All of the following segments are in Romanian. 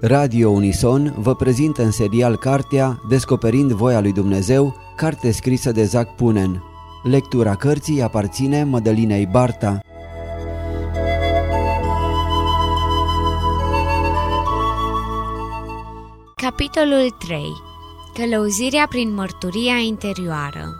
Radio Unison vă prezintă în serial cartea Descoperind voia lui Dumnezeu, carte scrisă de Zac Punen. Lectura cărții aparține Mădălinei Barta. Capitolul 3. Călăuzirea prin mărturia interioară.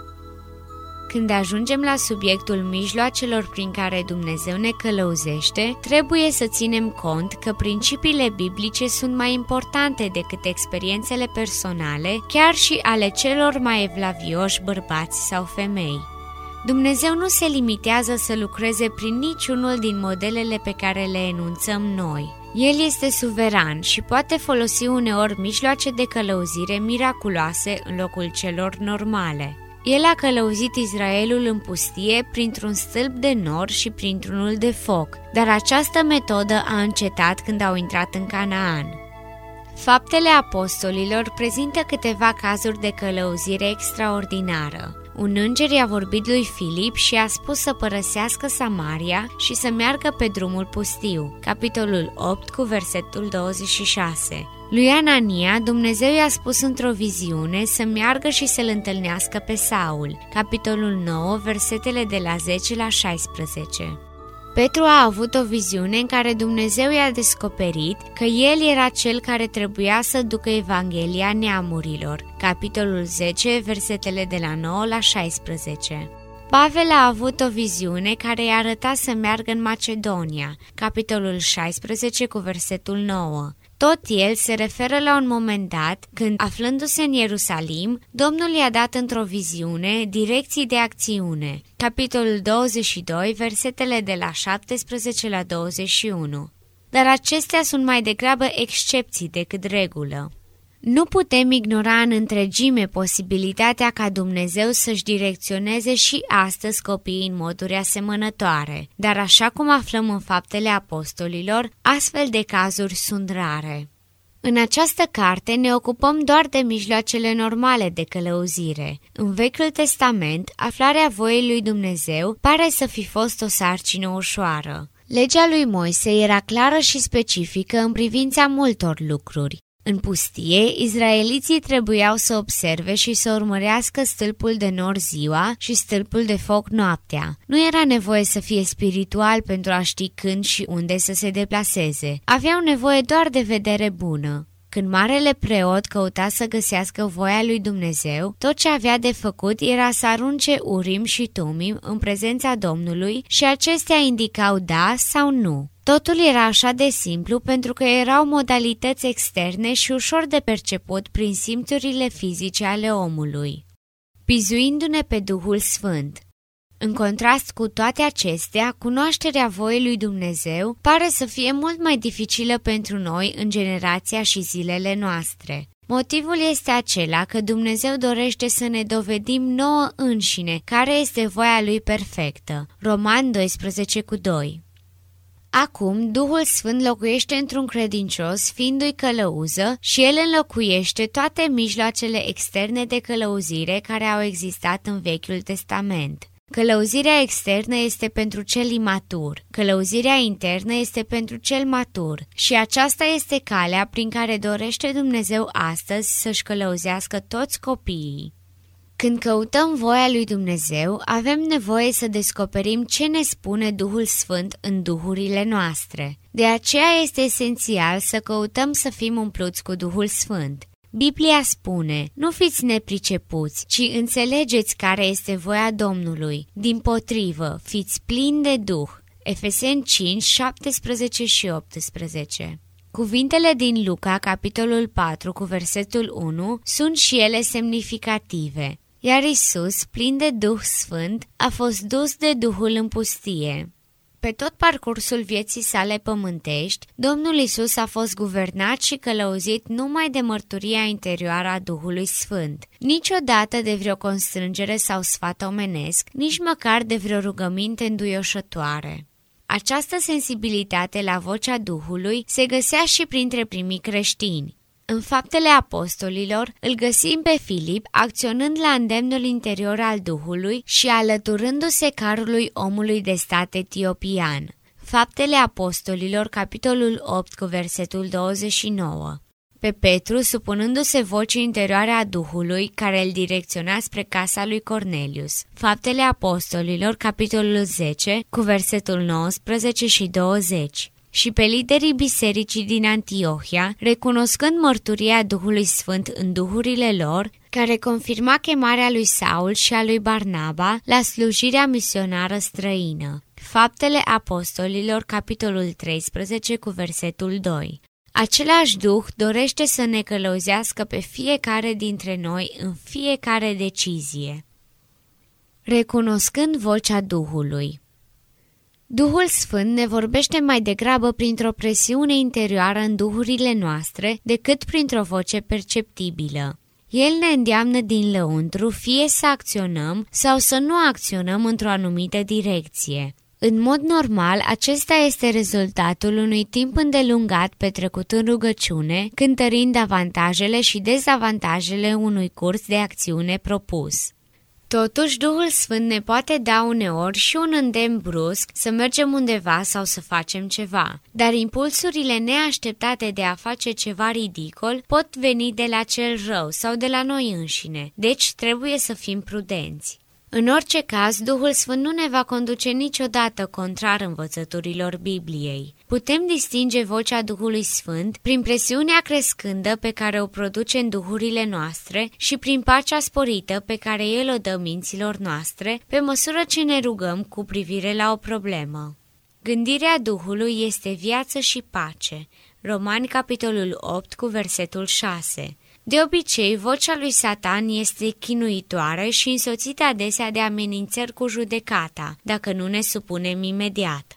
Când ajungem la subiectul mijloacelor prin care Dumnezeu ne călăuzește, trebuie să ținem cont că principiile biblice sunt mai importante decât experiențele personale, chiar și ale celor mai evlavioși bărbați sau femei. Dumnezeu nu se limitează să lucreze prin niciunul din modelele pe care le enunțăm noi. El este suveran și poate folosi uneori mijloace de călăuzire miraculoase în locul celor normale. El a călăuzit Israelul în pustie printr-un stâlp de nor și printr-unul de foc, dar această metodă a încetat când au intrat în Canaan. Faptele apostolilor prezintă câteva cazuri de călăuzire extraordinară. Un înger i-a vorbit lui Filip și i-a spus să părăsească Samaria și să meargă pe drumul pustiu. Capitolul 8 cu versetul 26. Lui Anania, Dumnezeu i-a spus într-o viziune să meargă și să-l întâlnească pe Saul. Capitolul 9, versetele de la 10 la 16. Petru a avut o viziune în care Dumnezeu i-a descoperit că el era cel care trebuia să ducă Evanghelia neamurilor. Capitolul 10, versetele de la 9 la 16. Pavel a avut o viziune care i-a arătat să meargă în Macedonia. Capitolul 16 cu versetul 9. Tot el se referă la un moment dat când, aflându-se în Ierusalim, Domnul i-a dat într-o viziune direcții de acțiune. Capitolul 22, versetele de la 17 la 21. Dar acestea sunt mai degrabă excepții decât regulă. Nu putem ignora în întregime posibilitatea ca Dumnezeu să-și direcționeze și astăzi copiii în moduri asemănătoare, dar așa cum aflăm în Faptele Apostolilor, astfel de cazuri sunt rare. În această carte ne ocupăm doar de mijloacele normale de călăuzire. În Vechiul Testament, aflarea voii lui Dumnezeu pare să fi fost o sarcină ușoară. Legea lui Moise era clară și specifică în privința multor lucruri. În pustie, izraeliții trebuiau să observe și să urmărească stâlpul de nor ziua și stâlpul de foc noaptea. Nu era nevoie să fie spiritual pentru a ști când și unde să se deplaseze. Aveau nevoie doar de vedere bună. Când marele preot căuta să găsească voia lui Dumnezeu, tot ce avea de făcut era să arunce Urim și Tumim în prezența Domnului și acestea indicau da sau nu. Totul era așa de simplu pentru că erau modalități externe și ușor de perceput prin simțurile fizice ale omului. Bizuindu-ne pe Duhul Sfânt. În contrast cu toate acestea, cunoașterea voii lui Dumnezeu pare să fie mult mai dificilă pentru noi în generația și zilele noastre. Motivul este acela că Dumnezeu dorește să ne dovedim nouă înșine care este voia lui perfectă. Roman 12:2. Acum, Duhul Sfânt locuiește într-un credincios, fiindu-i călăuză, și el înlocuiește toate mijloacele externe de călăuzire care au existat în Vechiul Testament. Călăuzirea externă este pentru cel imatur, călăuzirea internă este pentru cel matur și aceasta este calea prin care dorește Dumnezeu astăzi să-și călăuzească toți copiii. Când căutăm voia lui Dumnezeu, avem nevoie să descoperim ce ne spune Duhul Sfânt în duhurile noastre. De aceea este esențial să căutăm să fim umpluți cu Duhul Sfânt. Biblia spune, nu fiți nepricepuți, ci înțelegeți care este voia Domnului. Dimpotrivă, fiți plini de Duh. Efeseni 5, 17 și 18. Cuvintele din Luca, capitolul 4, cu versetul 1, sunt și ele semnificative. Iar Iisus, plin de Duh Sfânt, a fost dus de Duhul în pustie. Pe tot parcursul vieții sale pământești, Domnul Iisus a fost guvernat și călăuzit numai de mărturia interioară a Duhului Sfânt. Niciodată de vreo constrângere sau sfat omenesc, nici măcar de vreo rugăminte înduioșătoare. Această sensibilitate la vocea Duhului se găsea și printre primii creștini. În Faptele Apostolilor îl găsim pe Filip acționând la îndemnul interior al Duhului și alăturându-se carului omului de stat etiopian. Faptele Apostolilor, capitolul 8, cu versetul 29. Pe Petru, supunându-se vocii interioare a Duhului, care îl direcționa spre casa lui Cornelius. Faptele Apostolilor, capitolul 10, cu versetul 19 și 20. Și pe liderii bisericii din Antiohia, recunoscând mărturia Duhului Sfânt în duhurile lor, care confirma chemarea lui Saul și a lui Barnaba la slujirea misionară străină. Faptele Apostolilor, capitolul 13, cu versetul 2. Același Duh dorește să ne călăuzească pe fiecare dintre noi în fiecare decizie. Recunoscând vocea Duhului. Duhul Sfânt ne vorbește mai degrabă printr-o presiune interioară în duhurile noastre decât printr-o voce perceptibilă. El ne îndeamnă din lăuntru fie să acționăm sau să nu acționăm într-o anumită direcție. În mod normal, acesta este rezultatul unui timp îndelungat petrecut în rugăciune, cântărind avantajele și dezavantajele unui curs de acțiune propus. Totuși, Duhul Sfânt ne poate da uneori și un îndemn brusc să mergem undeva sau să facem ceva, dar impulsurile neașteptate de a face ceva ridicol pot veni de la cel rău sau de la noi înșine, deci trebuie să fim prudenți. În orice caz, Duhul Sfânt nu ne va conduce niciodată contrar învățăturilor Bibliei. Putem distinge vocea Duhului Sfânt prin presiunea crescândă pe care o produce în duhurile noastre și prin pacea sporită pe care El o dă minților noastre pe măsură ce ne rugăm cu privire la o problemă. Gândirea Duhului este viață și pace. Romani, capitolul 8, cu versetul 6. De obicei, vocea lui Satan este chinuitoare și însoțită adesea de amenințări cu judecata, dacă nu ne supunem imediat.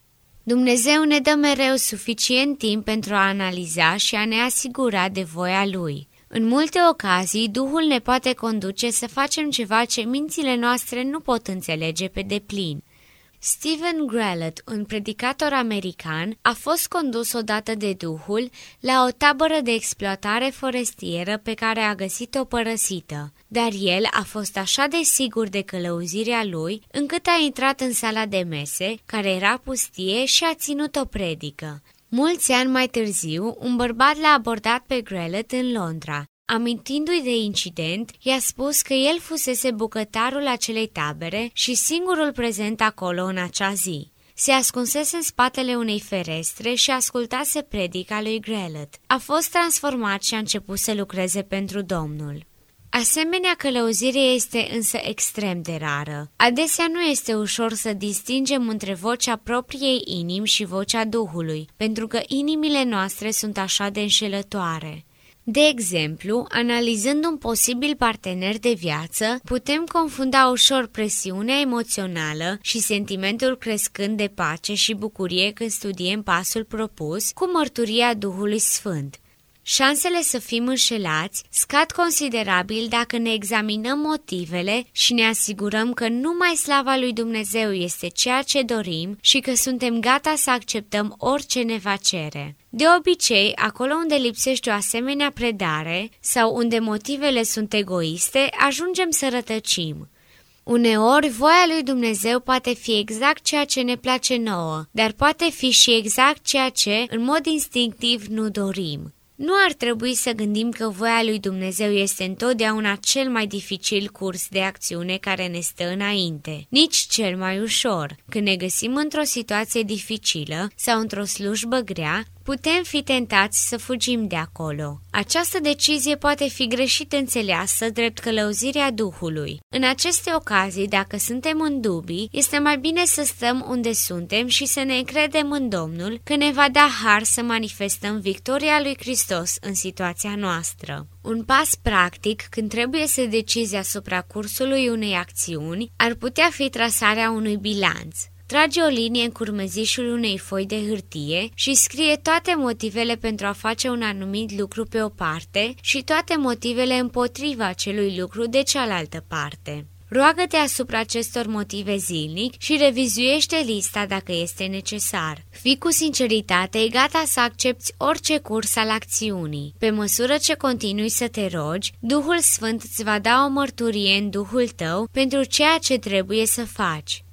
Dumnezeu ne dă mereu suficient timp pentru a analiza și a ne asigura de voia Lui. În multe ocazii, Duhul ne poate conduce să facem ceva ce mințile noastre nu pot înțelege pe deplin. Stephen Grallett, un predicator american, a fost condus odată de Duhul la o tabără de exploatare forestieră pe care a găsit-o părăsită, dar el a fost așa de sigur de călăuzirea lui încât a intrat în sala de mese, care era pustie, și a ținut o predică. Mulți ani mai târziu, un bărbat l-a abordat pe Grallett în Londra. Amintindu-i de incident, i-a spus că el fusese bucătarul acelei tabere și singurul prezent acolo în acea zi. Se ascunsese în spatele unei ferestre și ascultase predica lui Grallett. A fost transformat și a început să lucreze pentru Domnul. Asemenea călăuzire este însă extrem de rară. Adesea nu este ușor să distingem între vocea propriei inimi și vocea Duhului, pentru că inimile noastre sunt așa de înșelătoare. De exemplu, analizând un posibil partener de viață, putem confunda ușor presiunea emoțională și sentimentul crescând de pace și bucurie când studiem pasul propus cu mărturia Duhului Sfânt. Șansele să fim înșelați scad considerabil dacă ne examinăm motivele și ne asigurăm că numai slava lui Dumnezeu este ceea ce dorim și că suntem gata să acceptăm orice ne va cere. De obicei, acolo unde lipsește o asemenea predare sau unde motivele sunt egoiste, ajungem să rătăcim. Uneori, voia lui Dumnezeu poate fi exact ceea ce ne place nouă, dar poate fi și exact ceea ce, în mod instinctiv, nu dorim. Nu ar trebui să gândim că voia lui Dumnezeu este întotdeauna cel mai dificil curs de acțiune care ne stă înainte, nici cel mai ușor. Când ne găsim într-o situație dificilă sau într-o slujbă grea, putem fi tentați să fugim de acolo. Această decizie poate fi greșit înțeleasă drept călăuzirea Duhului. În aceste ocazii, dacă suntem în dubii, este mai bine să stăm unde suntem și să ne încredem în Domnul că ne va da har să manifestăm victoria lui Hristos în situația noastră. Un pas practic, când trebuie să decizi asupra cursului unei acțiuni, ar putea fi trasarea unui bilanț. Trage o linie în curmezișul unei foi de hârtie și scrie toate motivele pentru a face un anumit lucru pe o parte și toate motivele împotriva acelui lucru de cealaltă parte. Roagă-te asupra acestor motive zilnic și revizuiește lista dacă este necesar. Fii cu sinceritate gata să accepți orice curs al acțiunii. Pe măsură ce continui să te rogi, Duhul Sfânt îți va da o mărturie în Duhul tău pentru ceea ce trebuie să faci.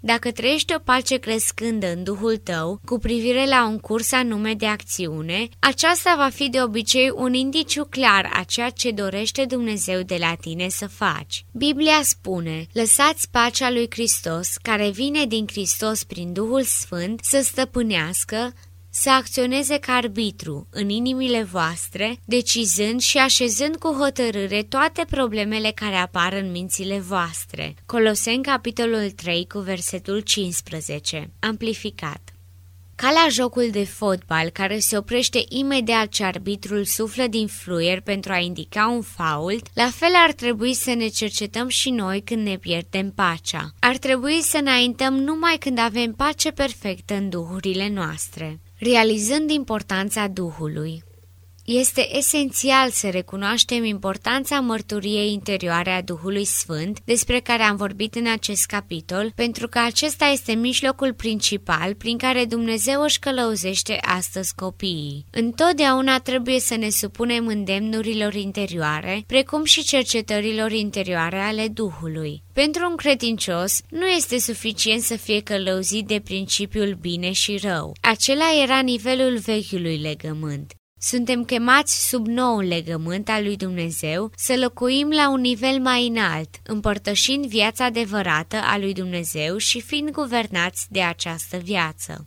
Dacă trăiești o pace crescândă în duhul tău cu privire la un curs anume de acțiune, aceasta va fi de obicei un indiciu clar a ceea ce dorește Dumnezeu de la tine să faci. Biblia spune: lăsați pacea lui Hristos, care vine din Hristos prin Duhul Sfânt, să stăpânească, să acționeze ca arbitru în inimile voastre, decizând și așezând cu hotărâre toate problemele care apar în mințile voastre. Coloseni, capitolul 3, cu versetul 15. Amplificat. Ca la jocul de fotbal, care se oprește imediat ce arbitrul suflă din fluier pentru a indica un fault, la fel ar trebui să ne cercetăm și noi când ne pierdem pacea. Ar trebui să înaintăm numai când avem pace perfectă în duhurile noastre. Realizând importanța Duhului. Este esențial să recunoaștem importanța mărturiei interioare a Duhului Sfânt, despre care am vorbit în acest capitol, pentru că acesta este mijlocul principal prin care Dumnezeu își călăuzește astăzi copiii. Întotdeauna trebuie să ne supunem îndemnurilor interioare, precum și cercetărilor interioare ale Duhului. Pentru un credincios, nu este suficient să fie călăuzit de principiul bine și rău. Acela era nivelul vechiului legământ. Suntem chemați sub noul legământ al lui Dumnezeu să locuim la un nivel mai înalt, împărtășind viața adevărată a lui Dumnezeu și fiind guvernați de această viață.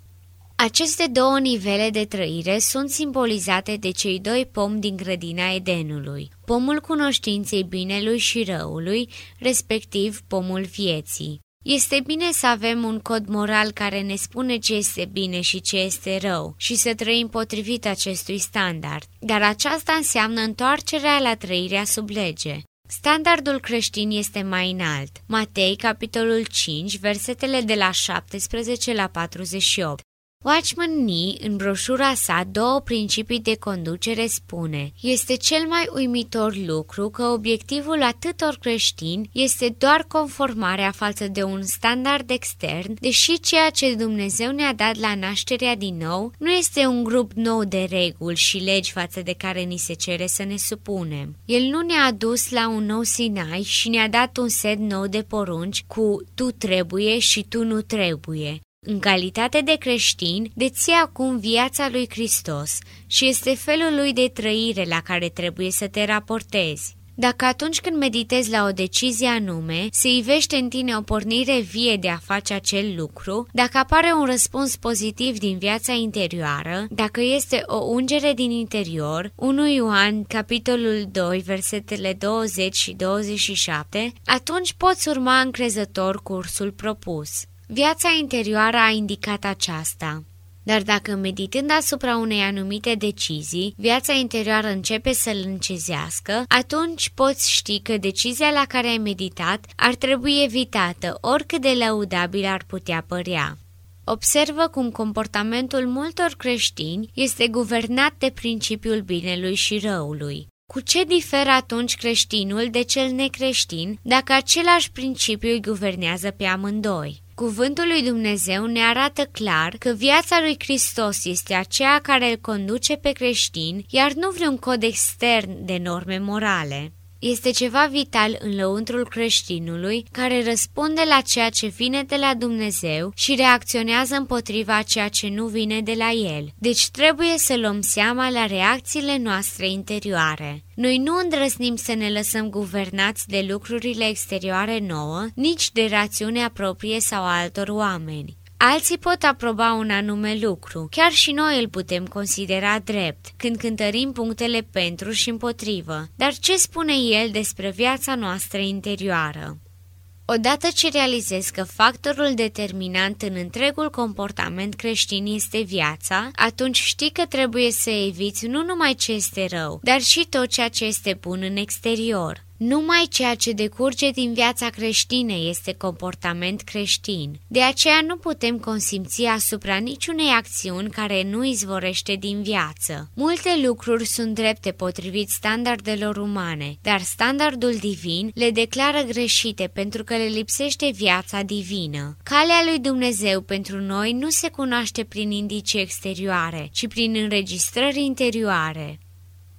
Aceste două nivele de trăire sunt simbolizate de cei doi pomi din grădina Edenului, pomul cunoștinței binelui și răului, respectiv pomul vieții. Este bine să avem un cod moral care ne spune ce este bine și ce este rău și să trăim potrivit acestui standard, dar aceasta înseamnă întoarcerea la trăirea sub lege. Standardul creștin este mai înalt. Matei, capitolul 5, versetele de la 17 la 48. Watchman Nee, în broșura sa Două principii de conducere, spune: este cel mai uimitor lucru că obiectivul atâtor creștini este doar conformarea față de un standard extern, deși ceea ce Dumnezeu ne-a dat la nașterea din nou nu este un grup nou de reguli și legi față de care ni se cere să ne supunem. El nu ne-a adus la un nou Sinai și ne-a dat un set nou de porunci cu tu trebuie și tu nu trebuie. În calitate de creștin, deții acum viața lui Hristos și este felul lui de trăire la care trebuie să te raportezi. Dacă atunci când meditezi la o decizie anume, se ivește în tine o pornire vie de a face acel lucru, dacă apare un răspuns pozitiv din viața interioară, dacă este o ungere din interior, 1 Ioan, capitolul 2, versetele 20 și 27, atunci poți urma încrezător cursul propus. Viața interioară a indicat aceasta. Dar dacă meditând asupra unei anumite decizii, viața interioară începe să-l încezească, atunci poți ști că decizia la care ai meditat ar trebui evitată, oricât de lăudabil ar putea părea. Observă cum comportamentul multor creștini este guvernat de principiul binelui și răului. Cu ce diferă atunci creștinul de cel necreștin dacă același principiu îi guvernează pe amândoi? Cuvântul lui Dumnezeu ne arată clar că viața lui Hristos este aceea care îl conduce pe creștin, iar nu vreun cod extern de norme morale. Este ceva vital în lăuntrul creștinului care răspunde la ceea ce vine de la Dumnezeu și reacționează împotriva ceea ce nu vine de la El. Deci trebuie să luăm seama la reacțiile noastre interioare. Noi nu îndrăznim să ne lăsăm guvernați de lucrurile exterioare nouă, nici de rațiunea proprie sau a altor oameni. Alții pot aproba un anume lucru, chiar și noi îl putem considera drept, când cântărim punctele pentru și împotrivă. Dar ce spune el despre viața noastră interioară? Odată ce realizezi că factorul determinant în întregul comportament creștin este viața, atunci știi că trebuie să eviți nu numai ce este rău, dar și tot ceea ce este bun în exterior. Numai ceea ce decurge din viața creștină este comportament creștin. De aceea nu putem consimți asupra niciunei acțiuni care nu izvorește din viață. Multe lucruri sunt drepte potrivit standardelor umane, dar standardul divin le declară greșite pentru că le lipsește viața divină. Calea lui Dumnezeu pentru noi nu se cunoaște prin indicii exterioare, ci prin înregistrări interioare.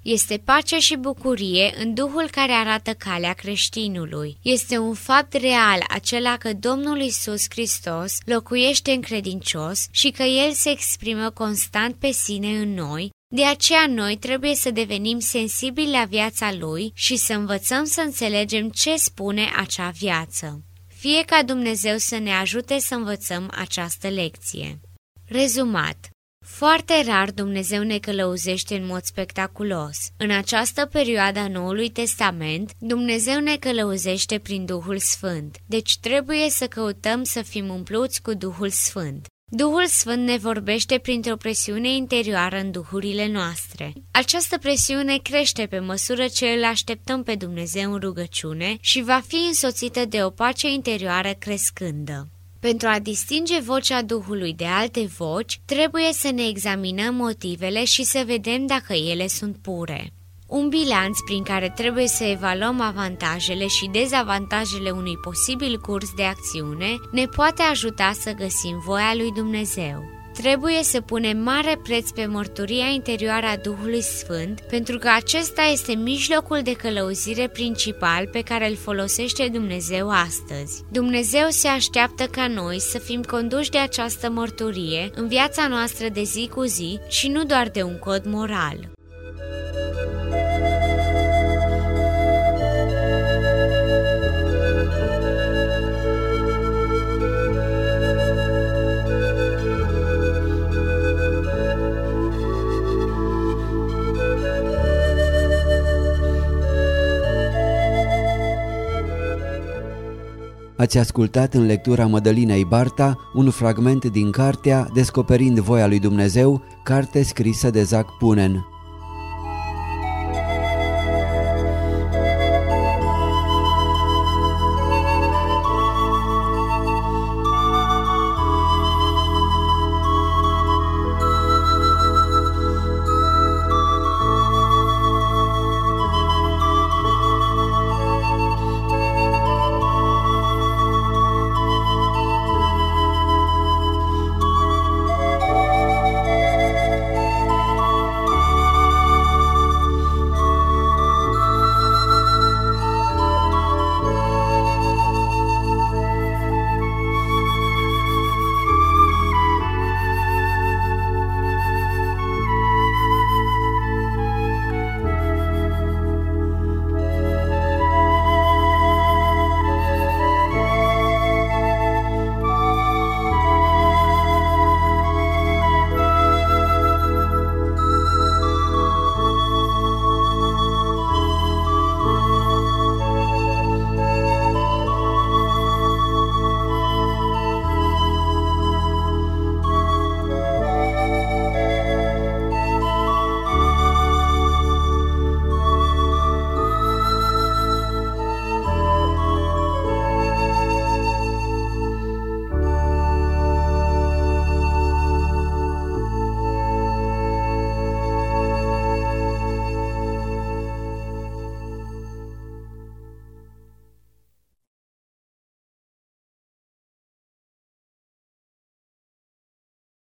Este pace și bucurie în Duhul care arată calea creștinului. Este un fapt real acela că Domnul Iisus Hristos locuiește în credincios și că El se exprimă constant pe sine în noi. De aceea noi trebuie să devenim sensibili la viața Lui și să învățăm să înțelegem ce spune acea viață. Fie ca Dumnezeu să ne ajute să învățăm această lecție. Rezumat. Foarte rar Dumnezeu ne călăuzește în mod spectaculos. În această perioadă a Noului Testament, Dumnezeu ne călăuzește prin Duhul Sfânt, deci trebuie să căutăm să fim umpluți cu Duhul Sfânt. Duhul Sfânt ne vorbește printr-o presiune interioară în duhurile noastre. Această presiune crește pe măsură ce îl așteptăm pe Dumnezeu în rugăciune și va fi însoțită de o pace interioară crescândă. Pentru a distinge vocea Duhului de alte voci, trebuie să ne examinăm motivele și să vedem dacă ele sunt pure. Un bilanț prin care trebuie să evaluăm avantajele și dezavantajele unui posibil curs de acțiune ne poate ajuta să găsim voia lui Dumnezeu. Trebuie să punem mare preț pe mărturia interioară a Duhului Sfânt, pentru că acesta este mijlocul de călăuzire principal pe care îl folosește Dumnezeu astăzi. Dumnezeu se așteaptă ca noi să fim conduși de această mărturie în viața noastră de zi cu zi și nu doar de un cod moral. Ați ascultat în lectura Mădălinei Barta un fragment din cartea Descoperind voia lui Dumnezeu, carte scrisă de Zac Punen.